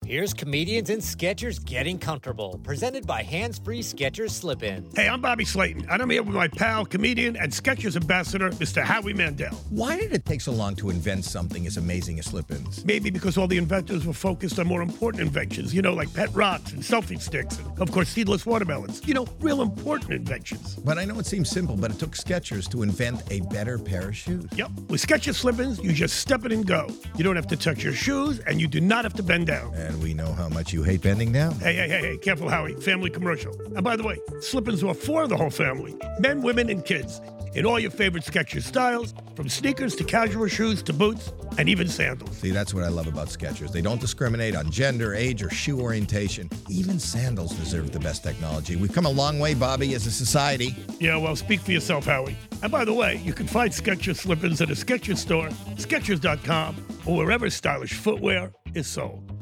Here's Comedians and Sketchers Getting Comfortable, presented by Hands Free Skechers Slip-Ins. Hey, I'm Bobby Slayton, and I'm here with my pal, comedian, and Skechers ambassador, Mr. Howie Mandel. Why did it take so long to invent something as amazing as slip-ins? Maybe because all the inventors were focused on more important inventions, like pet rocks and selfie sticks, and, of course, seedless watermelons. Real important inventions. But I know it seems simple, but it took Skechers to invent a better pair of shoes. Yep. With Skechers Slip-ins, you just step it and go. You don't have to touch your shoes, and you do not have to bend down. And we know how much you hate bending down. Hey, careful, Howie. Family commercial. And by the way, Slip-ins are for the whole family. Men, women, and kids. In all your favorite Skechers styles, from sneakers to casual shoes to boots, and even sandals. See, that's what I love about Skechers. They don't discriminate on gender, age, or shoe orientation. Even sandals deserve the best technology. We've come a long way, Bobby, as a society. Yeah, well, speak for yourself, Howie. And by the way, you can find Skechers Slip-ins at a Skechers store, Skechers.com, or wherever stylish footwear is sold.